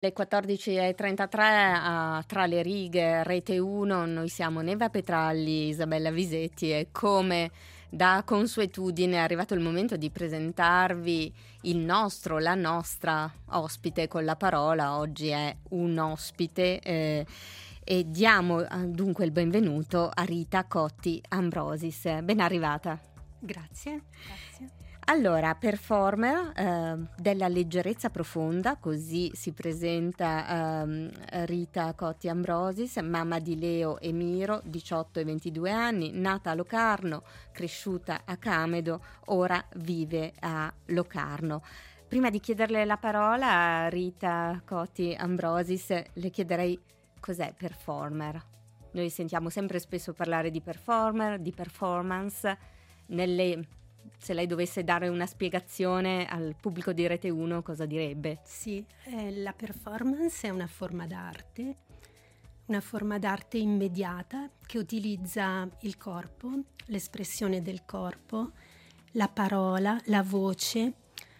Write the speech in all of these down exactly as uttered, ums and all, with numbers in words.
Le quattordici e trentatré a Tra le righe, Rete uno, noi siamo Neva Petralli, Isabella Visetti e come da consuetudine è arrivato il momento di presentarvi il nostro, la nostra ospite con la parola. Oggi è un ospite eh, e diamo eh, dunque il benvenuto a Rita Cotti Ambrosis. Ben arrivata. Grazie, grazie. Allora, performer eh, della leggerezza profonda, così si presenta ehm, Rita Cotti Ambrosis, mamma di Leo e Miro, diciotto e ventidue anni, nata a Locarno, cresciuta a Camedo, ora vive a Locarno. Prima di chiederle la parola a Rita Cotti Ambrosis, le chiederei cos'è performer. Noi sentiamo sempre spesso parlare di performer, di performance, nelle... Se lei dovesse dare una spiegazione al pubblico di Rete uno, cosa direbbe? Sì, eh, la performance è una forma d'arte, una forma d'arte immediata che utilizza il corpo, l'espressione del corpo, la parola, la voce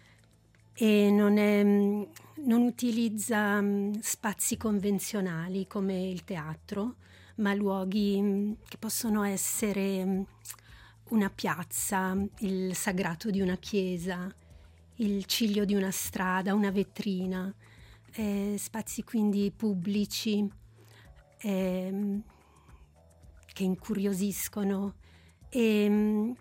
e non, è, non utilizza spazi convenzionali come il teatro, ma luoghi che possono essere una piazza, il sagrato di una chiesa, il ciglio di una strada, una vetrina, eh, spazi quindi pubblici eh, che incuriosiscono. E, um,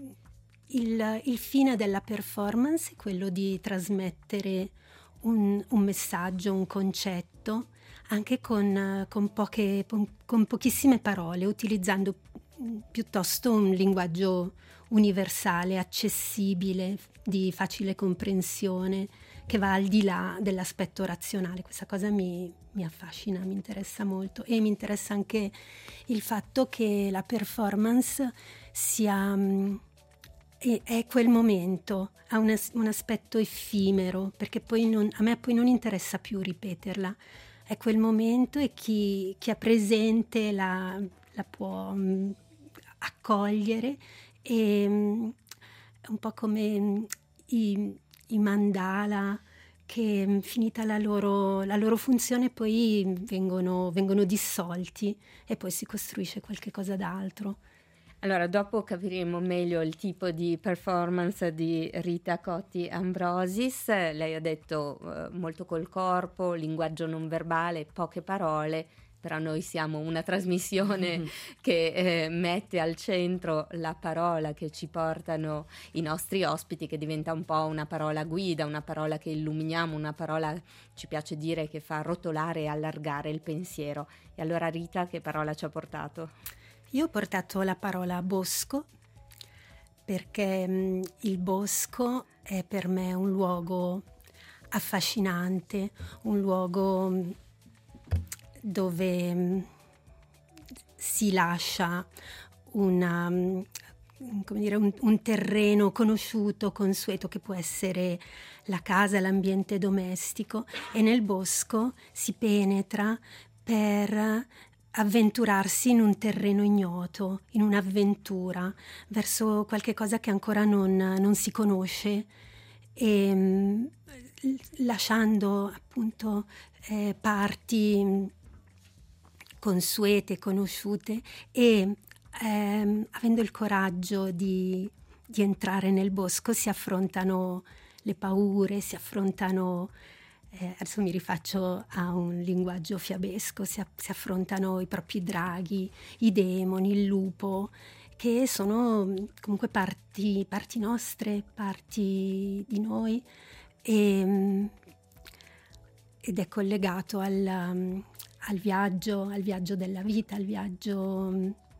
il, il fine della performance è quello di trasmettere un, un messaggio, un concetto, anche con, con, poche, con pochissime parole, utilizzando piuttosto un linguaggio universale, accessibile, di facile comprensione, che va al di là dell'aspetto razionale. Questa cosa mi, mi affascina, mi interessa molto, e mi interessa anche il fatto che la performance sia è, è quel momento, ha un, un aspetto effimero, perché poi non, a me poi non interessa più ripeterla. È quel momento e chi, chi ha presente la, la può mh, accogliere, e mh, è un po' come mh, i, i mandala che mh, finita la loro, la loro funzione poi vengono, vengono dissolti e poi si costruisce qualche cosa d'altro. Allora, dopo capiremo meglio il tipo di performance di Rita Cotti Ambrosis. Lei ha detto eh, molto col corpo, linguaggio non verbale, poche parole, però noi siamo una trasmissione mm-hmm. che eh, mette al centro la parola che ci portano i nostri ospiti, che diventa un po' una parola guida, una parola che illuminiamo, una parola, ci piace dire, che fa rotolare e allargare il pensiero. E allora Rita, che parola ci ha portato? Io ho portato la parola bosco perché mh, il bosco è per me un luogo affascinante, un luogo mh, dove mh, si lascia una, mh, come dire, un, un terreno conosciuto, consueto, che può essere la casa, l'ambiente domestico, e nel bosco si penetra per avventurarsi in un terreno ignoto, in un'avventura verso qualche cosa che ancora non, non si conosce, e mh, lasciando appunto eh, parti consuete, conosciute, e ehm, avendo il coraggio di, di entrare nel bosco si affrontano le paure, si affrontano Eh, adesso mi rifaccio a un linguaggio fiabesco, si, si affrontano i propri draghi, i demoni, il lupo, che sono comunque parti, parti nostre, parti di noi, e, ed è collegato al, al viaggio, al viaggio della vita, al viaggio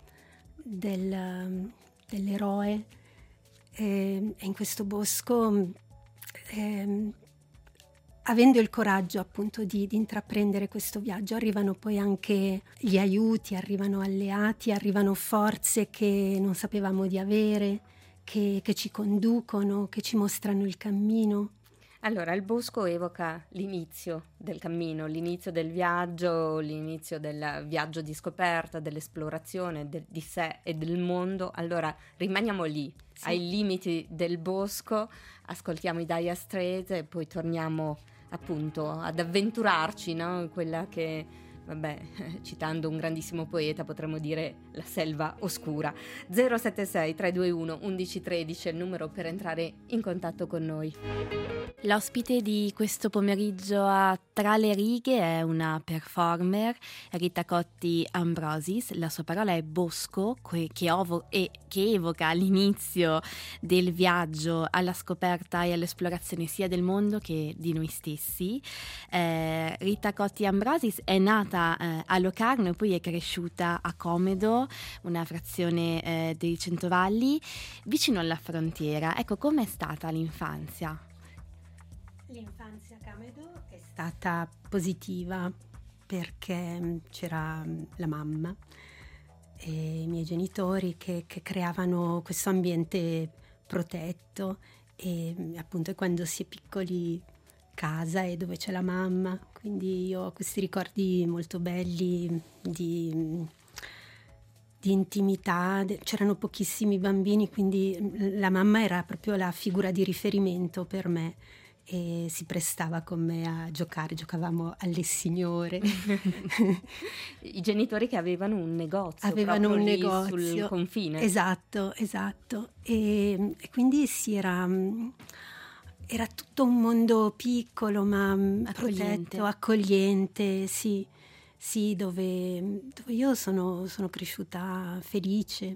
del, dell'eroe. E, e in questo bosco eh, avendo il coraggio appunto di, di intraprendere questo viaggio, arrivano poi anche gli aiuti, arrivano alleati, arrivano forze che non sapevamo di avere, che, che ci conducono, che ci mostrano il cammino. Allora, il bosco evoca l'inizio del cammino, l'inizio del viaggio, l'inizio del viaggio di scoperta, dell'esplorazione de- di sé e del mondo. Allora, rimaniamo lì, sì, ai limiti del bosco, ascoltiamo i Dire Straits e poi torniamo appunto ad avventurarci, no? Quella che, vabbè, citando un grandissimo poeta potremmo dire la selva oscura. Zero sette sei tre due uno undici tredici è il numero per entrare in contatto con noi. L'ospite di questo pomeriggio a Tra le righe è una performer, Rita Cotti Ambrosis. La sua parola è bosco, che, ovo- e, che evoca l'inizio del viaggio alla scoperta e all'esplorazione sia del mondo che di noi stessi. Eh, Rita Cotti Ambrosis è nata eh, a Locarno e poi è cresciuta a Comedo, una frazione eh, dei Centovalli, vicino alla frontiera. Ecco, com'è stata l'infanzia? L'infanzia a Camedo è stata positiva perché c'era la mamma e i miei genitori che, che creavano questo ambiente protetto, e appunto quando si è piccoli casa e dove c'è la mamma, quindi io ho questi ricordi molto belli di, di intimità. C'erano pochissimi bambini, quindi la mamma era proprio la figura di riferimento per me e si prestava con me a giocare, giocavamo alle signore. I genitori che avevano un negozio, avevano un lì negozio sul confine. Esatto, esatto. E, e quindi si era, era tutto un mondo piccolo ma accogliente. protetto, accogliente, sì, sì, dove, dove io sono, sono cresciuta felice.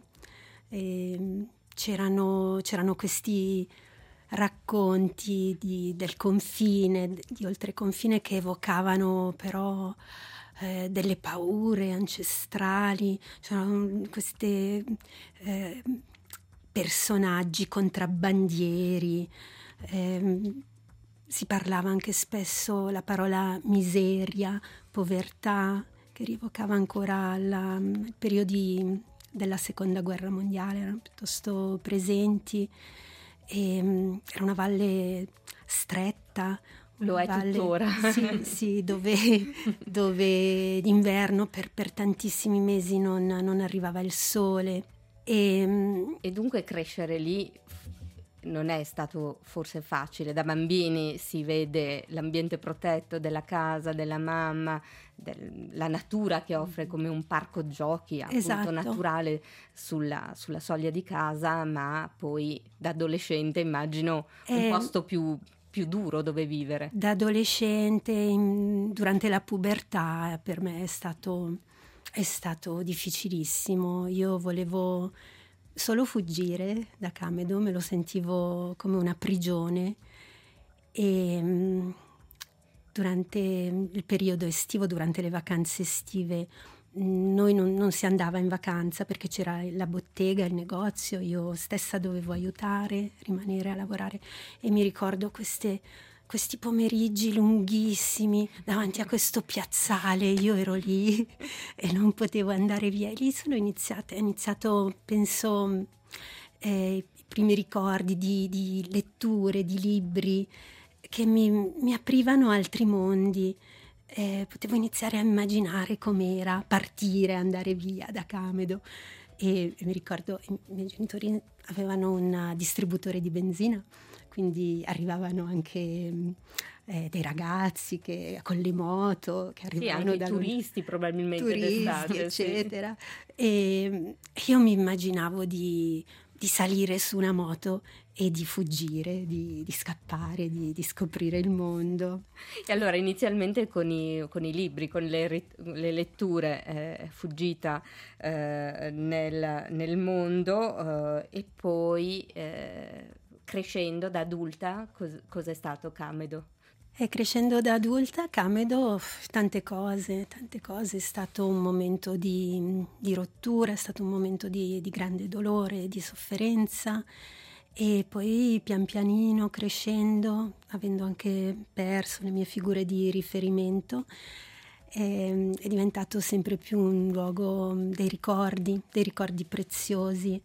E c'erano, c'erano questi racconti di, del confine, di oltreconfine, che evocavano però eh, delle paure ancestrali. C'erano questi eh, personaggi contrabbandieri, eh, si parlava anche spesso la parola miseria, povertà, che rievocava ancora la, i periodi della seconda guerra mondiale, erano piuttosto presenti. E, um, era una valle stretta, una lo è valle, tuttora, sì, sì, dove, dove d'inverno per, per tantissimi mesi non, non arrivava il sole e, um, e dunque crescere lì non è stato forse facile. Da bambini si vede l'ambiente protetto della casa, della mamma, del, la natura che offre come un parco giochi appunto esatto. naturale sulla, sulla soglia di casa, ma poi da adolescente immagino un e posto più, più duro dove vivere. Da adolescente, in, durante la pubertà, per me è stato, è stato difficilissimo. Io volevo solo fuggire da Camedo, me lo sentivo come una prigione, e um, durante il periodo estivo, durante le vacanze estive, noi non, non si andava in vacanza perché c'era la bottega, il negozio, io stessa dovevo aiutare, rimanere a lavorare, e mi ricordo queste questi pomeriggi lunghissimi davanti a questo piazzale. Io ero lì e non potevo andare via, e lì sono iniziate, è iniziato, penso, eh, i primi ricordi di, di letture, di libri che mi, mi aprivano altri mondi. Eh, potevo iniziare a immaginare com'era partire, andare via da Camedo, e, e mi ricordo i miei genitori avevano un distributore di benzina, quindi arrivavano anche eh, dei ragazzi che, con le moto, che arrivavano, sì, anche da turisti probabilmente turisti, d'estate, eccetera. Sì. E io mi immaginavo di, di salire su una moto e di fuggire, di, di scappare, di, di scoprire il mondo. E allora inizialmente con i, con i libri, con le, le letture, eh, fuggita eh, nel, nel mondo, eh, e poi eh, crescendo da adulta, cos- cos'è stato Camedo? E crescendo da adulta, Camedo, tante cose, tante cose. È stato un momento di, di rottura, è stato un momento di, di grande dolore, di sofferenza, e poi pian pianino, crescendo, avendo anche perso le mie figure di riferimento, è, è diventato sempre più un luogo dei ricordi, dei ricordi preziosi.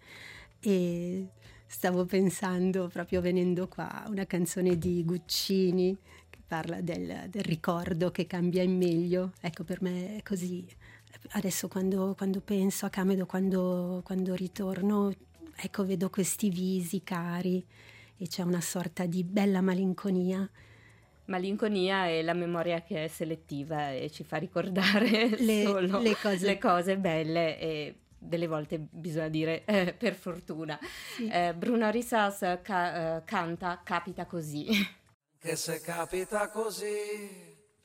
E stavo pensando, proprio venendo qua, una canzone di Guccini che parla del, del ricordo che cambia in meglio. Ecco, per me è così. Adesso quando, quando penso a Camedo, quando, quando ritorno, ecco, vedo questi visi cari e c'è una sorta di bella malinconia Malinconia è la memoria che è selettiva e ci fa ricordare le, solo le, cose. le cose belle, e delle volte bisogna dire eh, per fortuna. Sì. Eh, Bruno Risas ca- uh, canta Capita così. Che se capita così.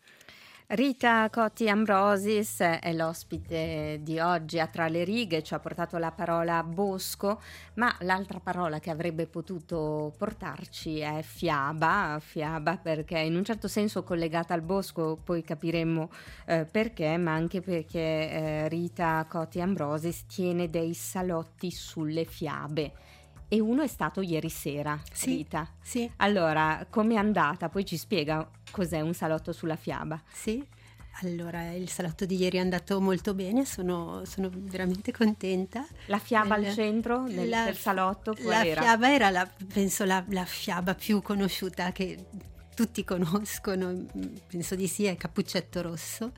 Rita Cotti Ambrosis è l'ospite di oggi a Tra le righe, ci ha portato la parola bosco, ma l'altra parola che avrebbe potuto portarci è fiaba, fiaba perché in un certo senso collegata al bosco, poi capiremo eh, perché, ma anche perché eh, Rita Cotti Ambrosis tiene dei salotti sulle fiabe. E uno è stato ieri sera, sì, Rita. Sì. Allora, com'è andata? Poi ci spiega cos'è un salotto sulla fiaba. Sì, allora il salotto di ieri è andato molto bene, sono, sono veramente contenta. La fiaba Nel, al centro del, la, del salotto? Qual la era? fiaba era, la, penso, la, la fiaba più conosciuta che tutti conoscono, penso di sì, è Cappuccetto Rosso,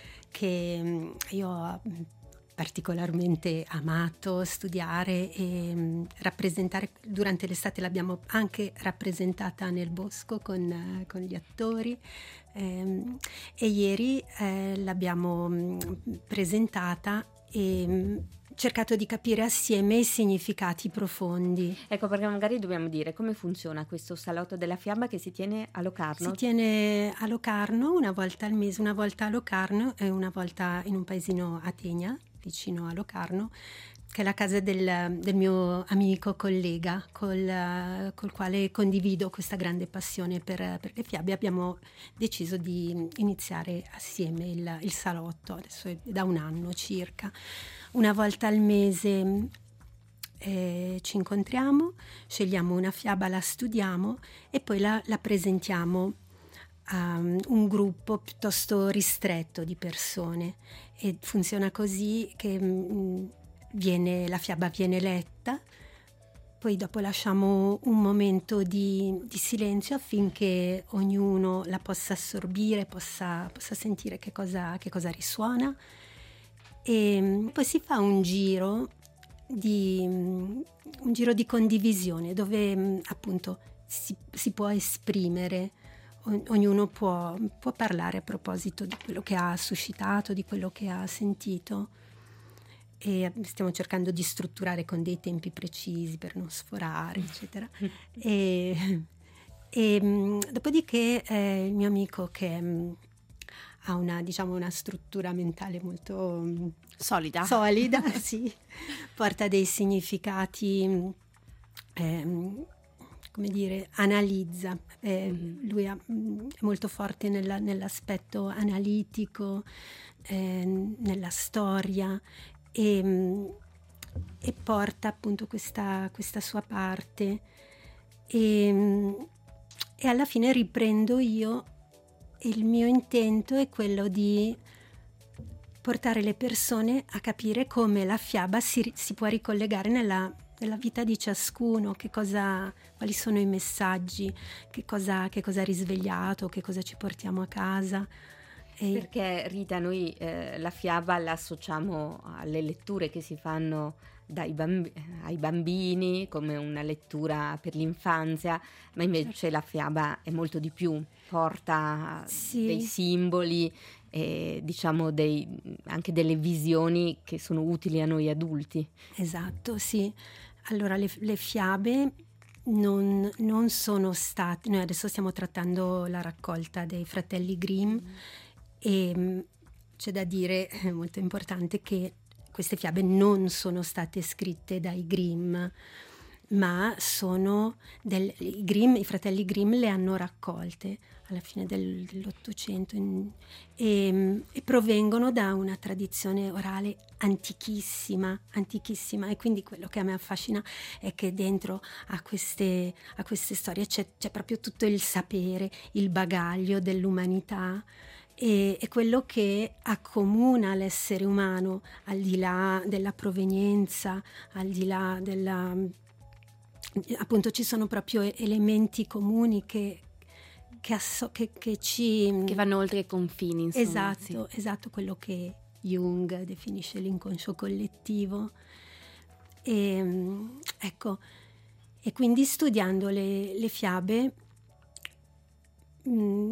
che io ho particolarmente amato studiare e mh, rappresentare. Durante l'estate l'abbiamo anche rappresentata nel bosco con, uh, con gli attori ehm, e ieri eh, l'abbiamo mh, presentata e mh, cercato di capire assieme i significati profondi. Ecco, perché magari dobbiamo dire come funziona questo salotto della fiaba che si tiene a Locarno. Si tiene a Locarno una volta al mese, una volta a Locarno e una volta in un paesino a Tegna, vicino a Locarno, che è la casa del, del mio amico collega col, col quale condivido questa grande passione per, per le fiabe. Abbiamo deciso di iniziare assieme il, il salotto, adesso è da un anno circa. Una volta al mese eh, ci incontriamo, scegliamo una fiaba, la studiamo e poi la, la presentiamo a un gruppo piuttosto ristretto di persone, e funziona così che mh, viene, la fiaba viene letta, poi dopo lasciamo un momento di, di silenzio affinché ognuno la possa assorbire, possa, possa sentire che cosa, che cosa risuona, e mh, poi si fa un giro di, mh, un giro di condivisione dove mh, appunto si, si può esprimere. Ognuno può, può parlare a proposito di quello che ha suscitato, di quello che ha sentito, e stiamo cercando di strutturare con dei tempi precisi per non sforare, eccetera. e, e dopodiché eh, il mio amico, che mh, ha una, diciamo, una struttura mentale molto mh, solida, solida sì, porta dei significati, eh, come dire, analizza. Eh, mm-hmm. Lui ha, è molto forte nella, nell'aspetto analitico, eh, nella storia, e, e porta appunto questa, questa sua parte, e, e alla fine riprendo io, e il mio intento è quello di portare le persone a capire come la fiaba si, si può ricollegare nella nella vita di ciascuno, che cosa, quali sono i messaggi, che cosa, che cosa ha risvegliato, che cosa ci portiamo a casa. E perché Rita, noi eh, la fiaba la associamo alle letture che si fanno dai bambi- ai bambini come una lettura per l'infanzia, ma invece certo. La fiaba è molto di più, porta sì. dei simboli e diciamo dei, anche delle visioni che sono utili a noi adulti. Esatto, sì. Allora le, le fiabe non, non sono state, noi adesso stiamo trattando la raccolta dei fratelli Grimm, mm. e c'è da dire, è molto importante, che queste fiabe non sono state scritte dai Grimm, ma sono del, i Grimm, i fratelli Grimm le hanno raccolte alla fine del, dell'Ottocento in, e, e provengono da una tradizione orale antichissima, antichissima, e quindi quello che a me affascina è che dentro a queste, a queste storie c'è, c'è proprio tutto il sapere, il bagaglio dell'umanità, e, e quello che accomuna l'essere umano, al di là della provenienza, al di là della... appunto ci sono proprio elementi comuni che Che, asso- che, che ci che vanno oltre i confini, insomma. Esatto, sì. Esatto, quello che Jung definisce l'inconscio collettivo. E, ecco, e quindi studiando le, le fiabe mh,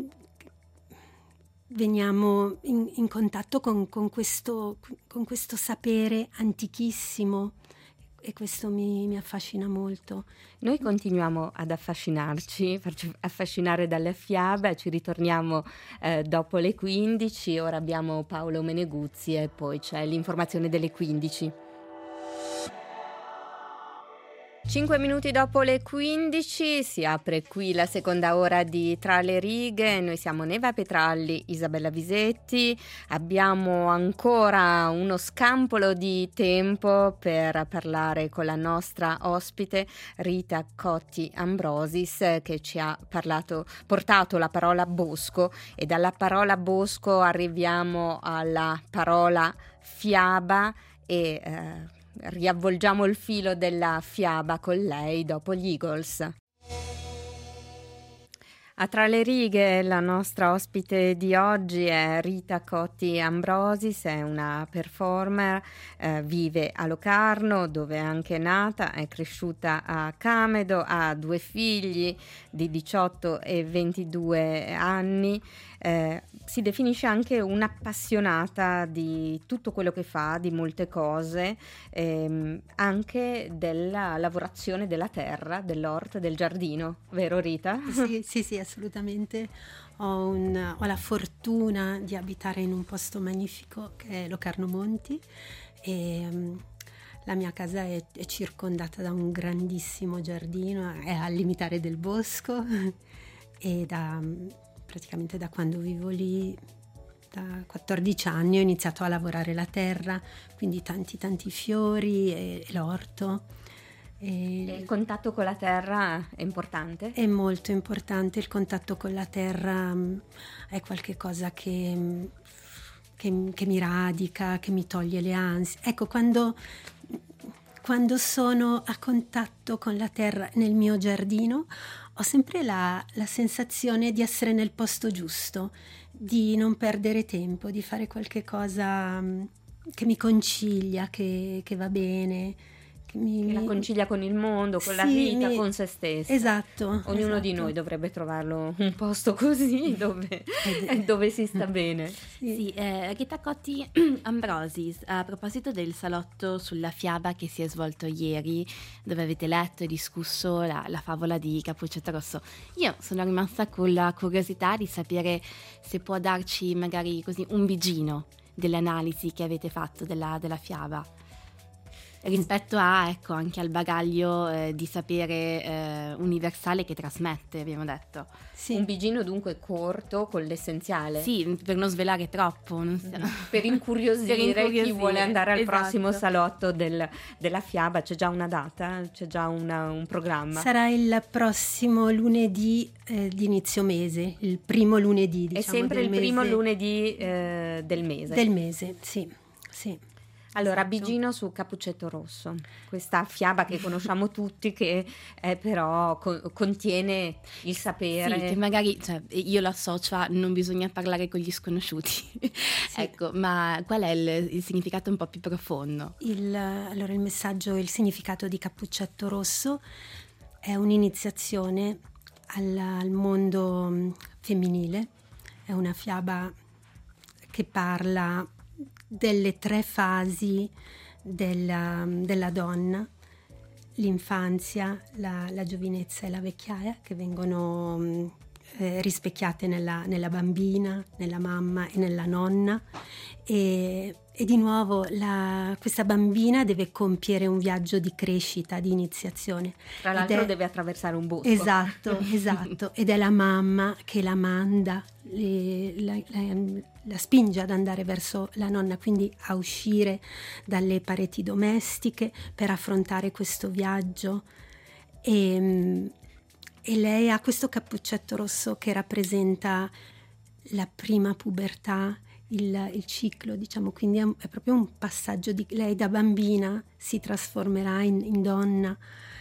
veniamo in, in contatto con, con, questo, con questo sapere antichissimo, e questo mi, mi affascina molto. Noi continuiamo ad affascinarci, farci affascinare dalle fiabe, ci ritorniamo eh, dopo le quindici, ora abbiamo Paolo Meneguzzi e poi c'è l'informazione delle quindici. Cinque minuti dopo le quindici si apre qui la seconda ora di Tra le righe. Noi siamo Neva Petralli, Isabella Visetti. Abbiamo ancora uno scampolo di tempo per parlare con la nostra ospite Rita Cotti Ambrosis, che ci ha parlato, portato la parola bosco, e dalla parola bosco arriviamo alla parola fiaba e eh, riavvolgiamo il filo della fiaba con lei dopo gli Eagles. A Tra le righe la nostra ospite di oggi è Rita Cotti Ambrosis, è una performer, eh, vive a Locarno dove è anche nata, è cresciuta a Camedo, ha due figli di diciotto e ventidue anni, eh, si definisce anche un'appassionata di tutto quello che fa, di molte cose, ehm, anche della lavorazione della terra, dell'orto, del giardino, vero Rita? Sì, sì, sì, assolutamente. Ho, un, ho la fortuna di abitare in un posto magnifico che è Locarno Monti, e um, la mia casa è, è circondata da un grandissimo giardino, è al limitare del bosco e da, praticamente da quando vivo lì, da quattordici anni, ho iniziato a lavorare la terra, quindi tanti tanti fiori e, e l'orto. E il contatto con la terra è importante? È molto importante, il contatto con la terra mh, è qualcosa che, mh, che, che mi radica, che mi toglie le ansie. Ecco, quando, quando sono a contatto con la terra nel mio giardino, ho sempre la, la sensazione di essere nel posto giusto, di non perdere tempo, di fare qualche cosa mh, che mi concilia, che, che va bene. Che, mi, che la concilia con il mondo, con sì, la vita, mi, con se stessa. Esatto. Ognuno esatto. di noi dovrebbe trovarlo un posto così dove, dove si sta bene. Sì, sì eh, Rita Cotti Ambrosis, a proposito del salotto sulla fiaba che si è svolto ieri, dove avete letto e discusso la, la favola di Cappuccetto Rosso, io sono rimasta con la curiosità di sapere se può darci magari così un bigino dell'analisi che avete fatto della, della fiaba, rispetto a, ecco, anche al bagaglio eh, di sapere eh, universale che trasmette, abbiamo detto. Sì. Un bigino dunque corto con l'essenziale. Sì, per non svelare troppo. Non so. per, incuriosire per incuriosire chi vuole andare al esatto. prossimo salotto del, della fiaba. C'è già una data? C'è già una, un programma? Sarà il prossimo lunedì eh, di inizio mese, il primo lunedì, diciamo. È sempre del il mese. primo lunedì eh, del mese? Del mese, sì, sì. Allora, Bigino su Cappuccetto Rosso, questa fiaba che conosciamo tutti, che eh, però co- contiene il sapere. Sì, che magari, cioè, io lo associo a non bisogna parlare con gli sconosciuti. Sì. Ecco, ma qual è il, il significato un po' più profondo? Il, allora, il messaggio, il significato di Cappuccetto Rosso è un'iniziazione al, al mondo femminile, è una fiaba che parla delle tre fasi della, della donna, l'infanzia, la, la giovinezza e la vecchiaia, che vengono eh, rispecchiate nella, nella bambina, nella mamma e nella nonna, e, e di nuovo la, questa bambina deve compiere un viaggio di crescita, di iniziazione. Tra l'altro è, deve attraversare un bosco. Esatto, esatto, ed è la mamma che la manda, le, la, la, la spinge ad andare verso la nonna, quindi a uscire dalle pareti domestiche per affrontare questo viaggio, e, e lei ha questo cappuccetto rosso che rappresenta la prima pubertà, il, il ciclo, diciamo, quindi è, è proprio un passaggio di lei da bambina si trasformerà in, in donna,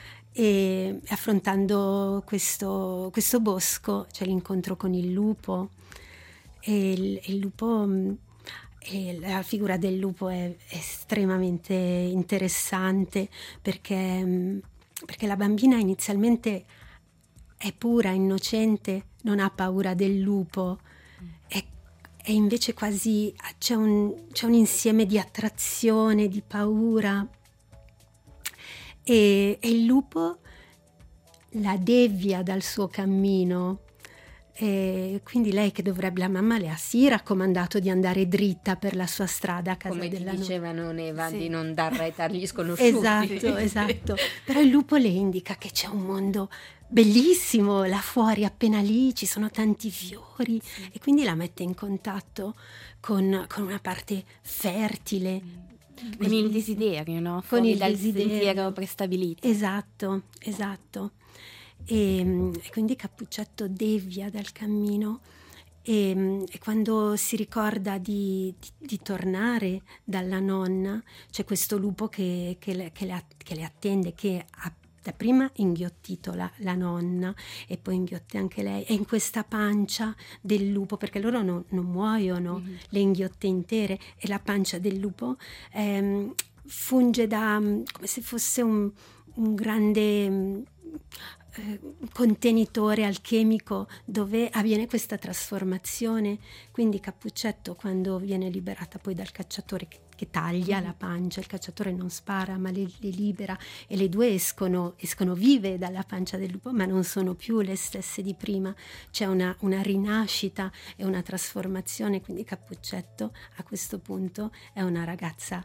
e affrontando questo, questo bosco c'è l'incontro con il lupo, e il, il lupo, e la figura del lupo è estremamente interessante perché, perché la bambina inizialmente è pura, innocente, non ha paura del lupo, è, è invece quasi c'è un, c'è un insieme di attrazione, di paura, e, e il lupo la devia dal suo cammino. E quindi lei, che dovrebbe, la mamma le ha sì raccomandato di andare dritta per la sua strada a casa come della ti dicevano Neva, sì. di non dar retta agli sconosciuti. Esatto, esatto. Però il lupo le indica che c'è un mondo bellissimo là fuori, appena lì ci sono tanti fiori, sì. E quindi la mette in contatto con, con una parte fertile, con il desiderio, no? Con fuori il dal desiderio sentiero prestabilito. Esatto, esatto. E, e quindi Cappuccetto devia dal cammino, e, e quando si ricorda di, di, di tornare dalla nonna, c'è questo lupo che, che, le, che, le, che le attende, che ha dapprima inghiottito la, la nonna e poi inghiotte anche lei, e in questa pancia del lupo, perché loro non, non muoiono, mm-hmm. le inghiotte intere, e la pancia del lupo ehm, funge da come se fosse un, un grande contenitore alchemico dove avviene questa trasformazione. Quindi Cappuccetto, quando viene liberata poi dal cacciatore che, che taglia mm. la pancia, il cacciatore non spara ma le, le libera, e le due escono, escono vive dalla pancia del lupo, ma non sono più le stesse di prima. C'è una, una rinascita e una trasformazione. Quindi Cappuccetto a questo punto è una ragazza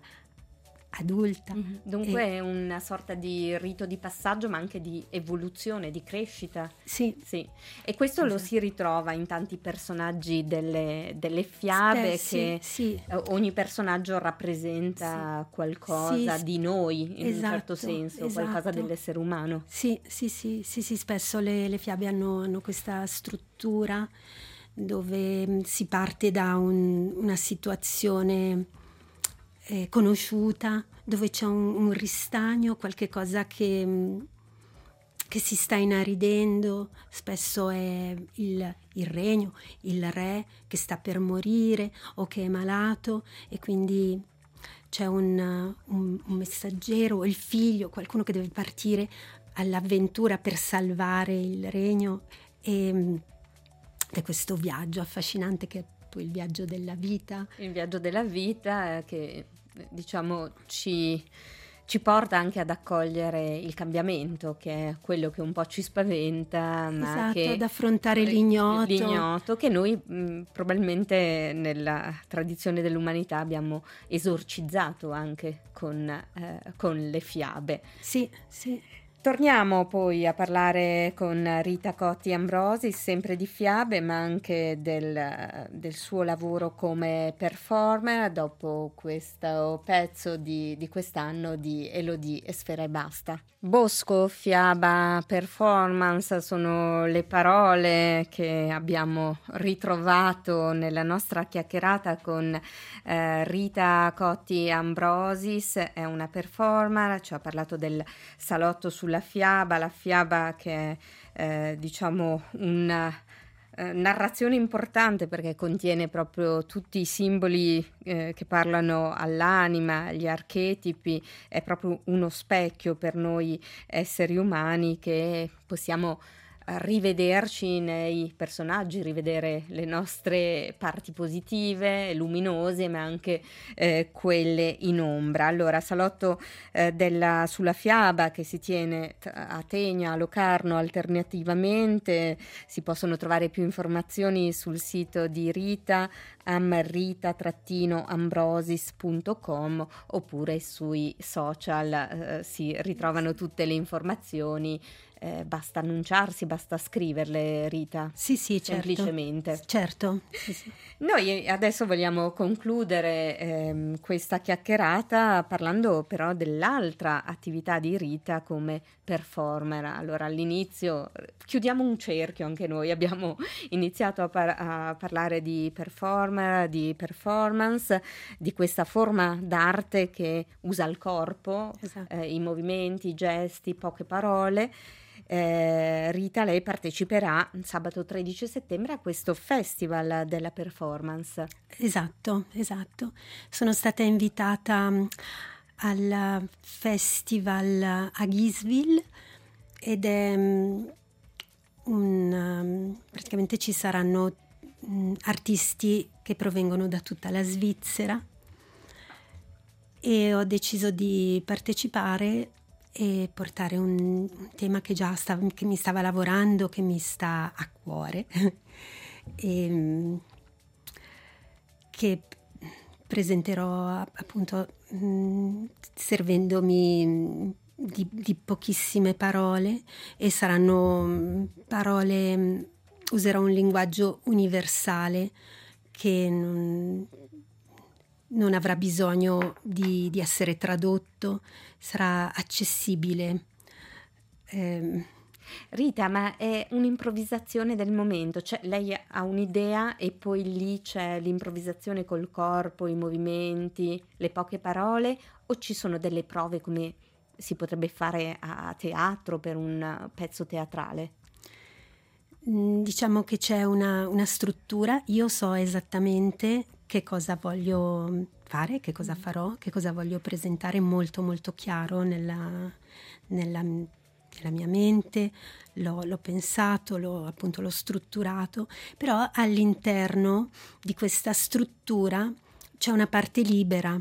adulta. Mm-hmm. Dunque e... è una sorta di rito di passaggio, ma anche di evoluzione, di crescita. Sì. Sì. E questo esatto. lo si ritrova in tanti personaggi delle, delle fiabe, Stessi, che sì. ogni personaggio rappresenta sì. qualcosa sì, di noi, in esatto, un certo senso, esatto. qualcosa dell'essere umano. Sì, sì, sì, sì, sì. Spesso le, le fiabe hanno, hanno questa struttura dove si parte da un, una situazione Eh, conosciuta, dove c'è un, un ristagno, qualche cosa che, che si sta inaridendo. Spesso è il, il regno, il re che sta per morire o che è malato, e quindi c'è un, un, un messaggero, il figlio, qualcuno che deve partire all'avventura per salvare il regno, e, ed è questo viaggio affascinante che è il viaggio della vita. Il viaggio della vita che, diciamo, ci, ci porta anche ad accogliere il cambiamento, che è quello che un po' ci spaventa, ma esatto, che ad affrontare l'ignoto. L'ignoto che noi mh, probabilmente nella tradizione dell'umanità abbiamo esorcizzato anche con, eh, con le fiabe. Sì, sì. Torniamo poi a parlare con Rita Cotti Ambrosi, sempre di fiabe, ma anche del, del suo lavoro come performer, dopo questo pezzo di, di quest'anno di Elodie e Sfera Ebbasta. Bosco, fiaba, performance sono le parole che abbiamo ritrovato nella nostra chiacchierata con eh, Rita Cotti Ambrosis. È una performer, ci ha parlato del salotto sulla fiaba, la fiaba che è eh, diciamo una eh, narrazione importante, perché contiene proprio tutti i simboli eh, che parlano all'anima, gli archetipi. È proprio uno specchio per noi esseri umani, che possiamo rivederci nei personaggi, rivedere le nostre parti positive, luminose, ma anche eh, quelle in ombra. Allora, salotto eh, della, sulla fiaba, che si tiene a Tegna, a Locarno alternativamente. Si possono trovare più informazioni sul sito di Rita, amrita ambrosis punto com, oppure sui social eh, si ritrovano tutte le informazioni. Eh, basta annunciarsi, basta scriverle, Rita. Sì, sì, certo. Semplicemente. Certo. Sì, sì. Noi adesso vogliamo concludere ehm, questa chiacchierata parlando però dell'altra attività di Rita come performer. Allora, all'inizio chiudiamo un cerchio, anche noi abbiamo iniziato a, par- a parlare di performer, di performance, di questa forma d'arte che usa il corpo, esatto. eh, i movimenti, i gesti, poche parole. Eh, Rita, lei parteciperà sabato tredici settembre a questo festival della performance. Esatto, esatto. Sono stata invitata al festival a Giswil ed è, un, um, praticamente ci saranno um, artisti che provengono da tutta la Svizzera, e ho deciso di partecipare e portare un, un tema che già stava, che mi stava lavorando, che mi sta a cuore e che presenterò appunto mh, servendomi di, di pochissime parole, e saranno parole, userò un linguaggio universale che non, non avrà bisogno di, di essere tradotto, sarà accessibile. Eh, Rita, ma è un'improvvisazione del momento, cioè lei ha un'idea e poi lì c'è l'improvvisazione col corpo, i movimenti, le poche parole, o ci sono delle prove come si potrebbe fare a teatro per un pezzo teatrale? Diciamo che c'è una, una struttura, io so esattamente che cosa voglio fare, che cosa farò, che cosa voglio presentare, molto molto chiaro nella, nella, nella mia mente, l'ho, l'ho pensato, l'ho, appunto l'ho strutturato, però all'interno di questa struttura c'è una parte libera,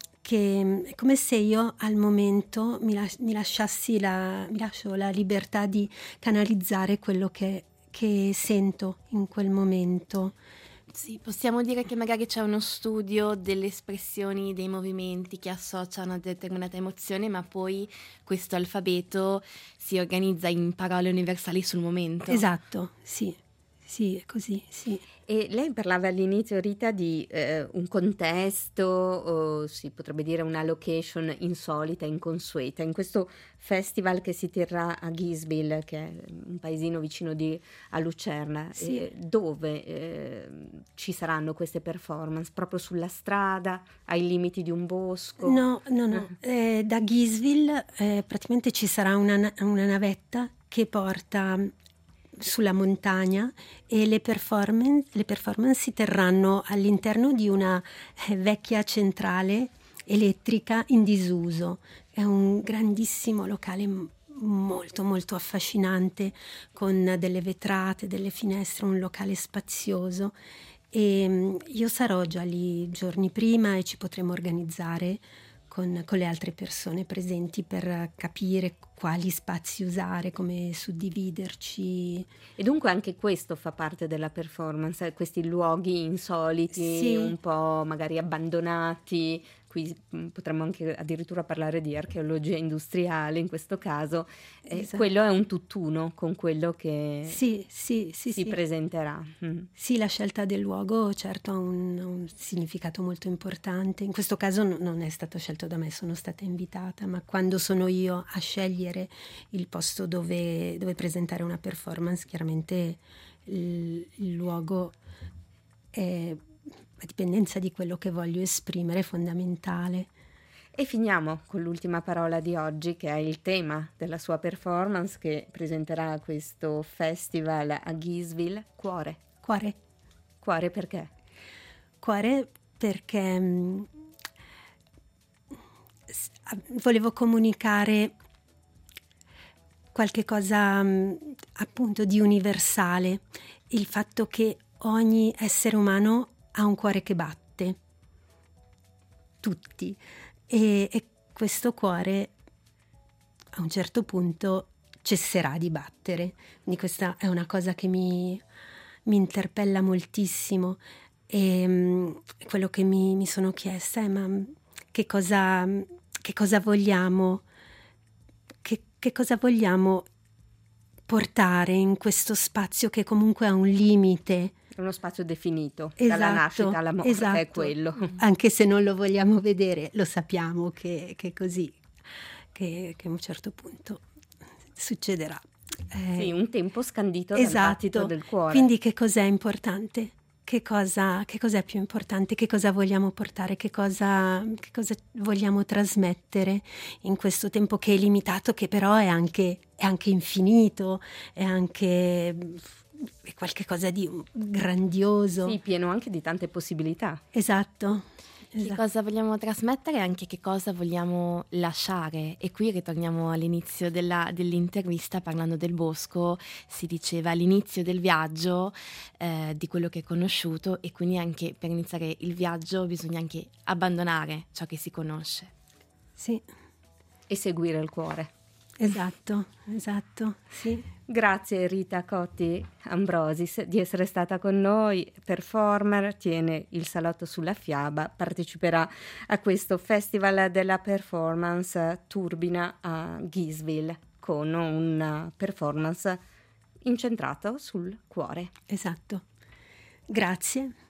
che è come se io al momento mi, las- mi lasciassi la, mi lascio la libertà di canalizzare quello che, che sento in quel momento. Sì, possiamo dire che magari c'è uno studio delle espressioni, dei movimenti che associano a determinata emozione, ma poi questo alfabeto si organizza in parole universali sul momento. Esatto, sì, sì, è così, sì. E lei parlava all'inizio, Rita, di eh, un contesto, o si potrebbe dire una location insolita, inconsueta, in questo festival che si terrà a Giswil, che è un paesino vicino di, a Lucerna. Sì. Eh, dove eh, ci saranno queste performance? Proprio sulla strada, ai limiti di un bosco? No, no, no. Eh, da Giswil eh, praticamente ci sarà una, una navetta che porta sulla montagna, e le performance, le performance si terranno all'interno di una eh, vecchia centrale elettrica in disuso. È un grandissimo locale m- molto molto affascinante, con delle vetrate, delle finestre, un locale spazioso, e mh, io sarò già lì giorni prima e ci potremo organizzare con, con le altre persone presenti per capire quali spazi usare, come suddividerci. E dunque anche questo fa parte della performance, questi luoghi insoliti, Sì. un po' magari abbandonati. Qui potremmo anche addirittura parlare di archeologia industriale in questo caso. Eh, Esatto. Quello è un tutt'uno con quello che Sì, sì, sì, si sì. presenterà. Mm. Sì, la scelta del luogo certo ha un, un significato molto importante. In questo caso no, non è stato scelto da me, sono stata invitata, ma quando sono io a scegliere il posto dove, dove presentare una performance, chiaramente il, il luogo è a dipendenza di quello che voglio esprimere, è fondamentale. E finiamo con l'ultima parola di oggi, che è il tema della sua performance che presenterà a questo festival a Giswil. Cuore. Cuore. Cuore perché? Cuore perché mh, volevo comunicare qualche cosa mh, appunto di universale, il fatto che ogni essere umano ha un cuore che batte, tutti, e, e questo cuore a un certo punto cesserà di battere, quindi questa è una cosa che mi, mi interpella moltissimo, e mh, quello che mi, mi sono chiesta è ma che cosa, che cosa vogliamo che, che cosa vogliamo portare in questo spazio che comunque ha un limite. È uno spazio definito, Esatto, dalla nascita alla morte, esatto. è quello. Anche se non lo vogliamo vedere, lo sappiamo che, che è così, che, che a un certo punto succederà. Eh, sì, un tempo scandito esatto. dal battito del cuore. Quindi che cos'è importante? Che cosa, che cos'è più importante? Che cosa vogliamo portare? Che cosa, che cosa vogliamo trasmettere in questo tempo che è limitato, che però è anche, è anche infinito, è anche è qualche cosa di grandioso. Sì, pieno anche di tante possibilità. Esatto. Che Esatto. cosa vogliamo trasmettere e anche che cosa vogliamo lasciare. E qui ritorniamo all'inizio della, dell'intervista parlando del bosco. Si diceva all'inizio del viaggio eh, di quello che è conosciuto, e quindi anche per iniziare il viaggio bisogna anche abbandonare ciò che si conosce. Sì, E seguire il cuore. esatto, esatto, sì. Grazie Rita Cotti Ambrosis di essere stata con noi, performer, tiene il Salotto sulla Fiaba, parteciperà a questo Festival della Performance Turbina a Gisville con una performance incentrata sul cuore. Esatto. Grazie.